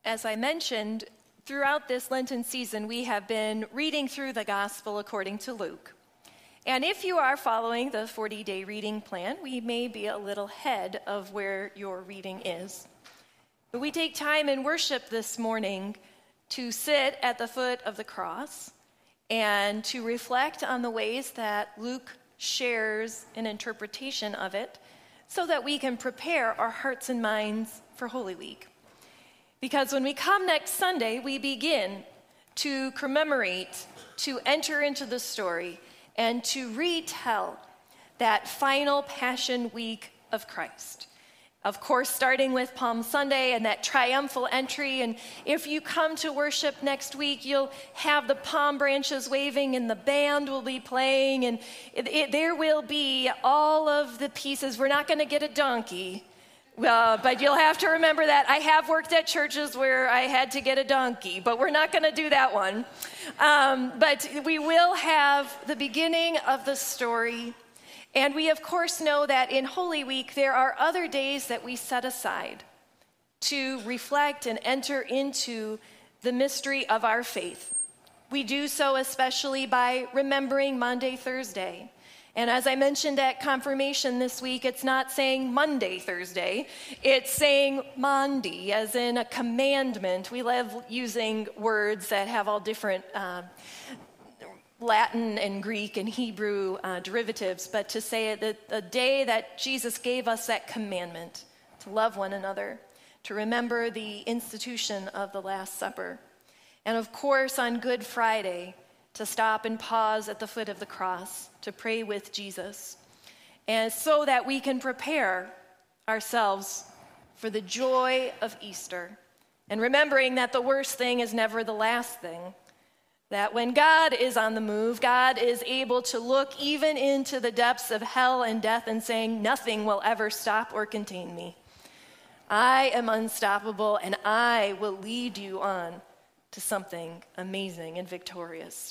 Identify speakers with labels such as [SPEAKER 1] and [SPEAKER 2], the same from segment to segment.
[SPEAKER 1] As I mentioned, throughout this Lenten season, we have been reading through the Gospel according to Luke. And if you are following the 40-day reading plan, we may be a little ahead of where your reading is. But we take time in worship this morning to sit at the foot of the cross and to reflect on the ways that Luke shares an interpretation of it so that we can prepare our hearts and minds for Holy Week. Because when we come next Sunday, we begin to commemorate, to enter into the story, and to retell that final Passion Week of Christ. Of course, starting with Palm Sunday and that triumphal entry. And if you come to worship next week, you'll have the palm branches waving and the band will be playing. And there will be all of the pieces. We're not going to get a donkey. But you'll have to remember that. I have worked at churches where I had to get a donkey, but we're not going to do that one. But we will have the beginning of the story. And we, of course, know that in Holy Week, there are other days that we set aside to reflect and enter into the mystery of our faith. We do so especially by remembering Maundy Thursday. And as I mentioned at confirmation this week, it's not saying Monday, Thursday. It's saying Maundy, as in a commandment. We love using words that have all different Latin and Greek and Hebrew derivatives, but to say that the day that Jesus gave us that commandment to love one another, to remember the institution of the Last Supper. And of course, on Good Friday, to stop and pause at the foot of the cross to pray with Jesus, and so that we can prepare ourselves for the joy of Easter, and remembering that the worst thing is never the last thing, that when God is on the move, God is able to look even into the depths of hell and death and saying, nothing will ever stop or contain me. I am unstoppable, and I will lead you on to something amazing and victorious.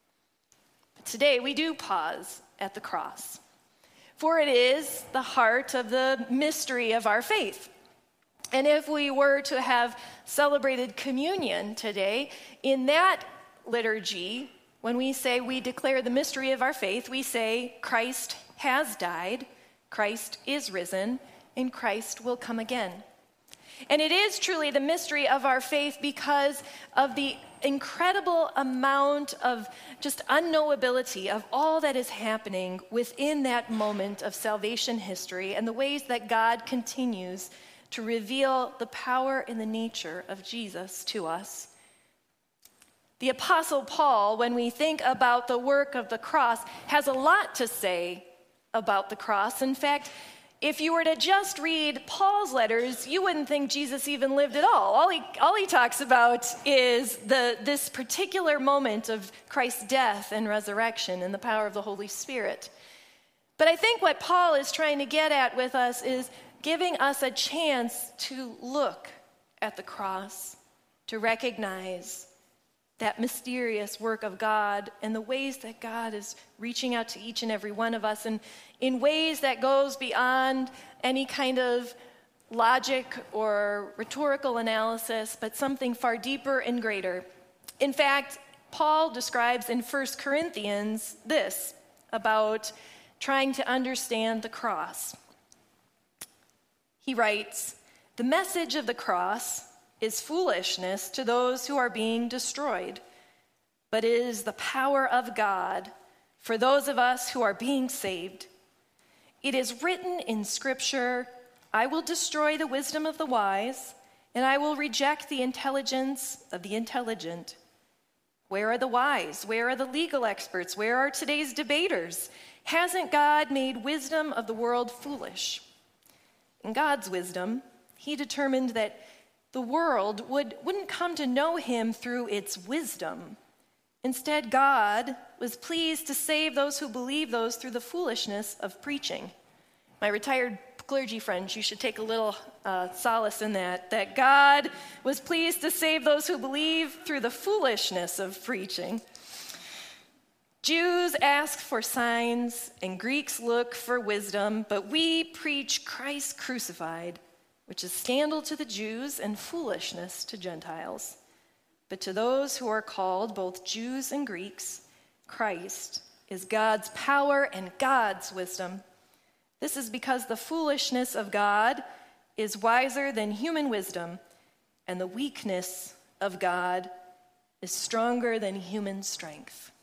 [SPEAKER 1] Today, we do pause at the cross, for it is the heart of the mystery of our faith. And if we were to have celebrated communion today, in that liturgy, when we say we declare the mystery of our faith, we say Christ has died, Christ is risen, and Christ will come again. And it is truly the mystery of our faith because of the incredible amount of just unknowability of all that is happening within that moment of salvation history and the ways that God continues to reveal the power and the nature of Jesus to us. The Apostle Paul, when we think about the work of the cross, has a lot to say about the cross. In fact, if you were to just read Paul's letters, you wouldn't think Jesus even lived at all. All he talks about is this particular moment of Christ's death and resurrection and the power of the Holy Spirit. But I think what Paul is trying to get at with us is giving us a chance to look at the cross, to recognize that mysterious work of God and the ways that God is reaching out to each and every one of us, and in ways that goes beyond any kind of logic or rhetorical analysis, but something far deeper and greater. In fact, Paul describes in 1 Corinthians this about trying to understand the cross. He writes, "The message of the cross is foolishness to those who are being destroyed, but it is the power of God for those of us who are being saved. It is written in Scripture, 'I will destroy the wisdom of the wise, and I will reject the intelligence of the intelligent.' Where are the wise? Where are the legal experts? Where are today's debaters? Hasn't God made wisdom of the world foolish? In God's wisdom, he determined that the world wouldn't come to know him through its wisdom. Instead, God was pleased to save those who believe those through the foolishness of preaching." My retired clergy friends, you should take a little solace in that God was pleased to save those who believe through the foolishness of preaching. Jews ask for signs and Greeks look for wisdom, but we preach Christ crucified, which is scandal to the Jews and foolishness to Gentiles. But to those who are called, both Jews and Greeks, Christ is God's power and God's wisdom. This is because the foolishness of God is wiser than human wisdom, and the weakness of God is stronger than human strength.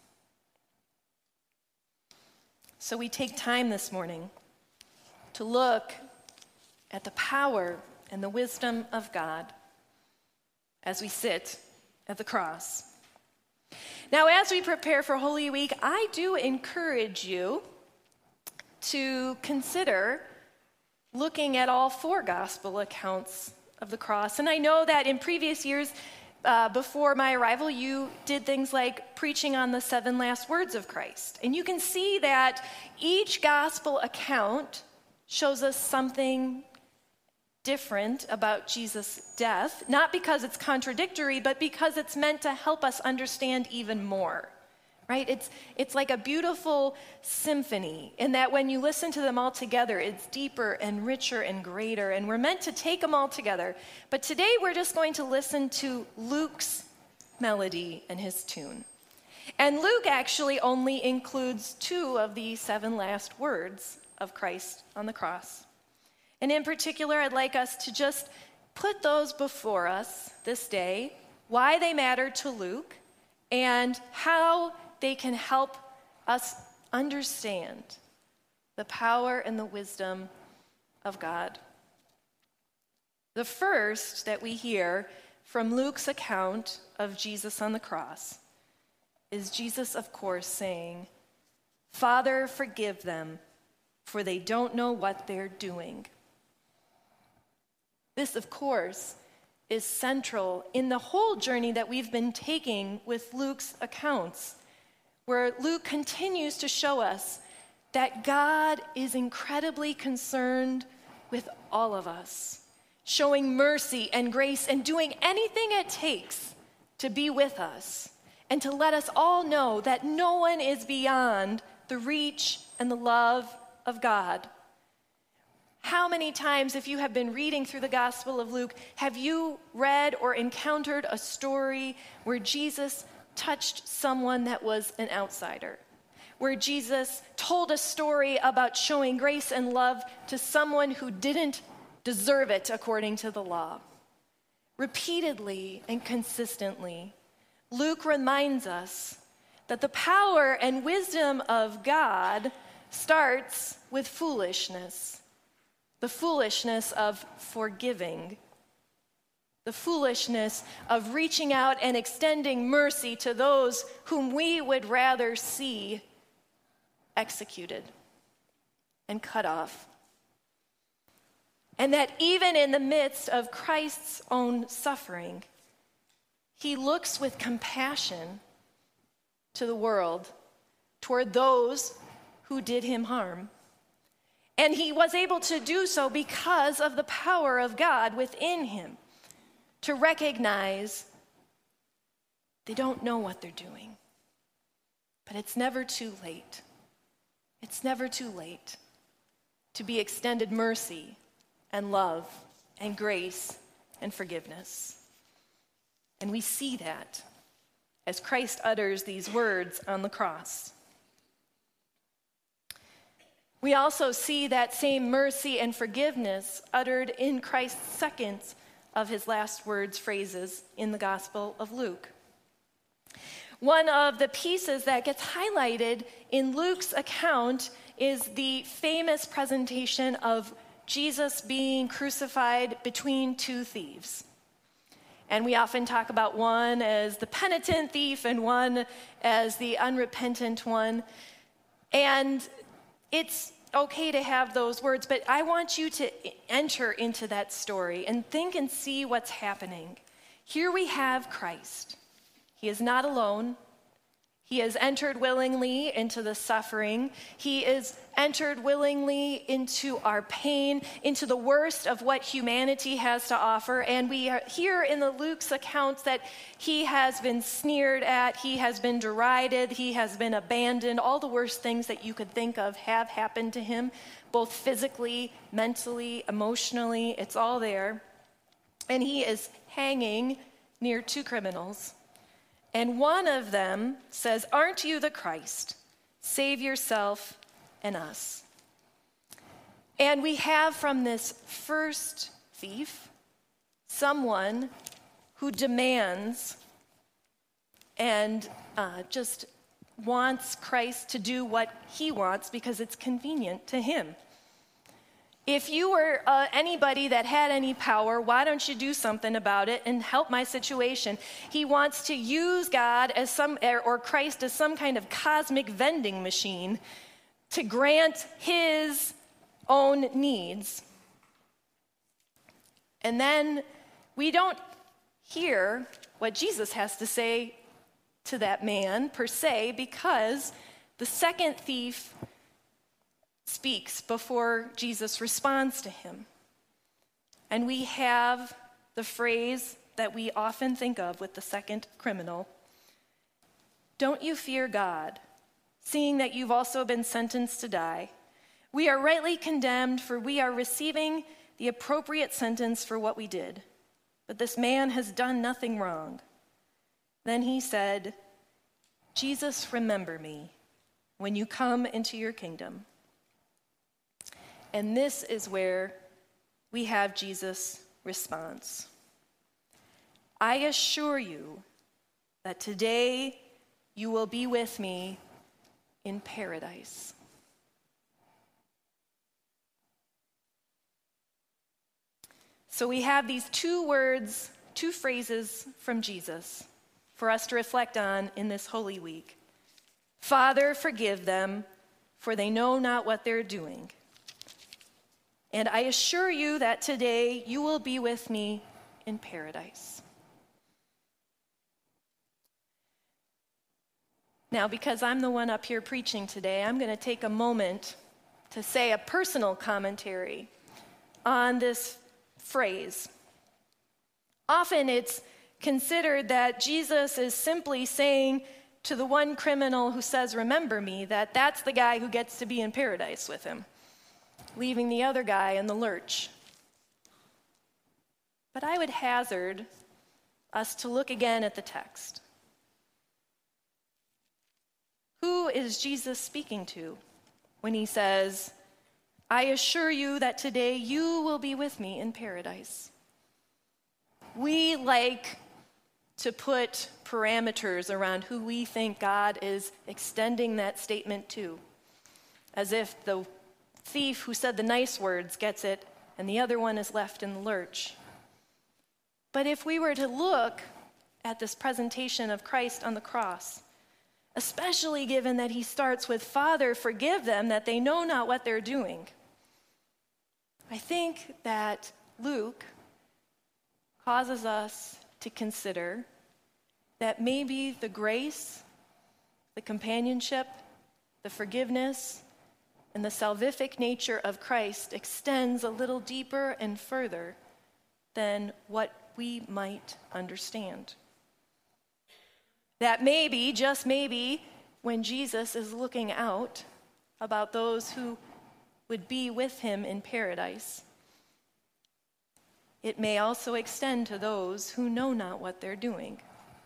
[SPEAKER 1] So we take time this morning to look at the power and the wisdom of God as we sit at the cross. Now, as we prepare for Holy Week, I do encourage you to consider looking at all four gospel accounts of the cross. And I know that in previous years, before my arrival, you did things like preaching on the 7 last words of Christ. And you can see that each gospel account shows us something different about Jesus' death, not because it's contradictory, but because it's meant to help us understand even more, right? It's like a beautiful symphony in that when you listen to them all together, it's deeper and richer and greater, and we're meant to take them all together. But today we're just going to listen to Luke's melody and his tune. And Luke actually only includes 2 of the 7 last words of Christ on the cross. And in particular, I'd like us to just put those before us this day, why they matter to Luke, and how they can help us understand the power and the wisdom of God. The first that we hear from Luke's account of Jesus on the cross is Jesus, of course, saying, "Father, forgive them, for they don't know what they're doing." This, of course, is central in the whole journey that we've been taking with Luke's accounts, where Luke continues to show us that God is incredibly concerned with all of us, showing mercy and grace and doing anything it takes to be with us and to let us all know that no one is beyond the reach and the love of God. How many times, if you have been reading through the Gospel of Luke, have you read or encountered a story where Jesus touched someone that was an outsider? Where Jesus told a story about showing grace and love to someone who didn't deserve it according to the law? Repeatedly and consistently, Luke reminds us that the power and wisdom of God starts with foolishness. The foolishness of forgiving, the foolishness of reaching out and extending mercy to those whom we would rather see executed and cut off. And that even in the midst of Christ's own suffering, he looks with compassion to the world, toward those who did him harm. And he was able to do so because of the power of God within him, to recognize they don't know what they're doing. But it's never too late. It's never too late to be extended mercy and love and grace and forgiveness. And we see that as Christ utters these words on the cross. We also see that same mercy and forgiveness uttered in Christ's second of his last words phrases in the Gospel of Luke. One of the pieces that gets highlighted in Luke's account is the famous presentation of Jesus being crucified between 2 thieves. And we often talk about one as the penitent thief and one as the unrepentant one. And it's okay to have those words, but I want you to enter into that story and think and see what's happening. Here we have Christ. He is not alone. He has entered willingly into the suffering. He is entered willingly into our pain, into the worst of what humanity has to offer. And we are here in the Luke's accounts that he has been sneered at, he has been derided, he has been abandoned. All the worst things that you could think of have happened to him, both physically, mentally, emotionally. It's all there. And he is hanging near two criminals. And one of them says, "Aren't you the Christ? Save yourself and us." And we have from this first thief someone who demands and just wants Christ to do what he wants because it's convenient to him. If you were anybody that had any power, why don't you do something about it and help my situation? He wants to use God as or Christ as some kind of cosmic vending machine to grant his own needs. And then we don't hear what Jesus has to say to that man per se, because the second thief speaks before Jesus responds to him. And we have the phrase that we often think of with the second criminal: "Don't you fear God, seeing that you've also been sentenced to die? We are rightly condemned, for we are receiving the appropriate sentence for what we did. But this man has done nothing wrong." Then he said, "Jesus, remember me when you come into your kingdom." And this is where we have Jesus' response. "I assure you that today you will be with me in paradise." So we have these two words, two phrases from Jesus for us to reflect on in this Holy Week. "Father, forgive them, for they know not what they're doing. And I assure you that today you will be with me in paradise." Now, because I'm the one up here preaching today, I'm going to take a moment to say a personal commentary on this phrase. Often it's considered that Jesus is simply saying to the one criminal who says, "Remember me," that that's the guy who gets to be in paradise with him, leaving the other guy in the lurch. But I would hazard us to look again at the text. Who is Jesus speaking to when he says, "I assure you that today you will be with me in paradise"? We like to put parameters around who we think God is extending that statement to, as if the thief who said the nice words gets it and the other one is left in the lurch. But if we were to look at this presentation of Christ on the cross, especially given that he starts with, "Father, forgive them, that they know not what they're doing," I think that Luke causes us to consider that maybe the grace, the companionship, the forgiveness, and the salvific nature of Christ extends a little deeper and further than what we might understand. That maybe, just maybe, when Jesus is looking out about those who would be with him in paradise, it may also extend to those who know not what they're doing.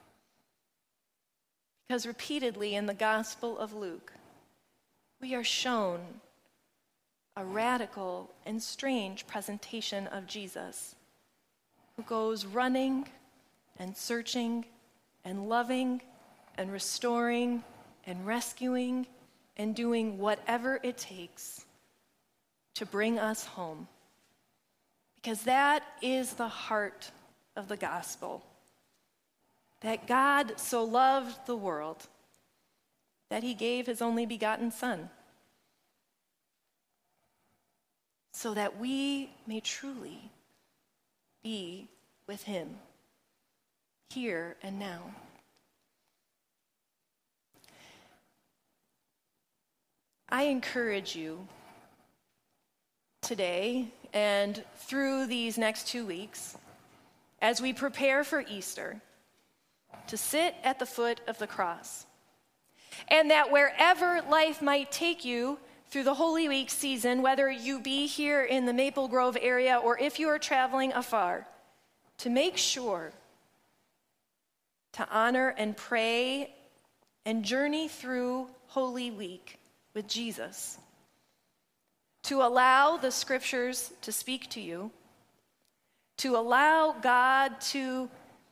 [SPEAKER 1] Because repeatedly in the Gospel of Luke, we are shown a radical and strange presentation of Jesus, who goes running and searching and loving and restoring and rescuing and doing whatever it takes to bring us home. Because that is the heart of the gospel. That God so loved the world that he gave his only begotten Son, so that we may truly be with him here and now. I encourage you today and through these next 2 weeks, as we prepare for Easter, to sit at the foot of the cross. And that wherever life might take you through the Holy Week season, whether you be here in the Maple Grove area or if you are traveling afar, to make sure to honor and pray and journey through Holy Week with Jesus. To allow the scriptures to speak to you, to allow God to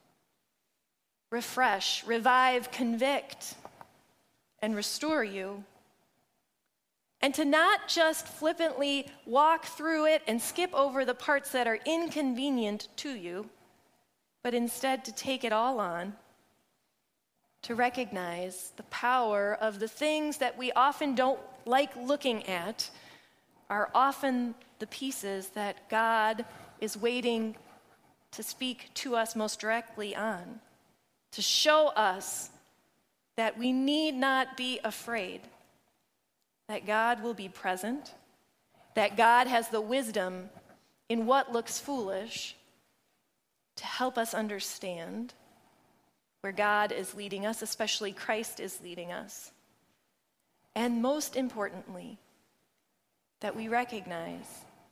[SPEAKER 1] refresh, revive, convict, and restore you, and to not just flippantly walk through it and skip over the parts that are inconvenient to you, but instead to take it all on, to recognize the power of the things that we often don't like looking at are often the pieces that God is waiting to speak to us most directly on, to show us that we need not be afraid, that God will be present, that God has the wisdom in what looks foolish to help us understand where God is leading us, especially Christ is leading us. And most importantly, that we recognize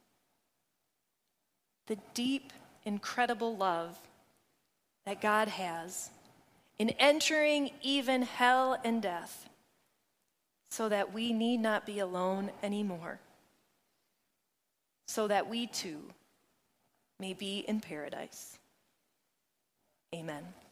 [SPEAKER 1] the deep, incredible love that God has in entering even hell and death so that we need not be alone anymore, so that we too may be in paradise. Amen.